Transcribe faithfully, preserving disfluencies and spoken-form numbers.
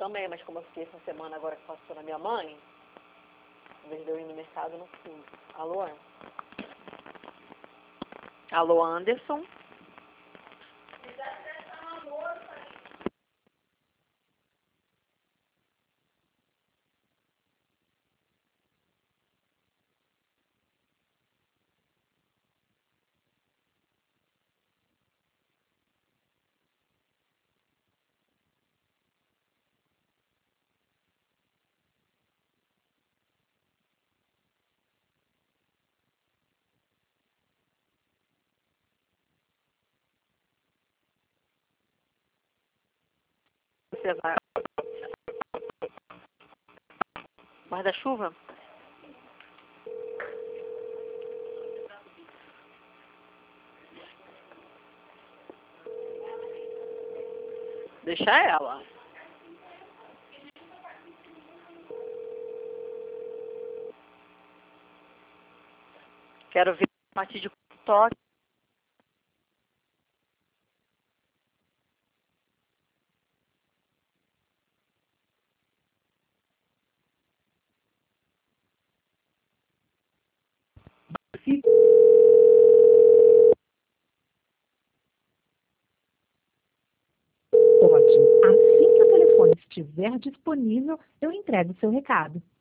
também, mas como eu fiquei essa semana agora que passou na minha mãe, em vez de eu ir no mercado, eu não fui. Alô? Alô, Anderson? Você vai... Guarda-chuva? Deixa ela. Quero ver a partir de toque. Ótimo. Assim que o telefone estiver disponível, eu entrego o seu recado.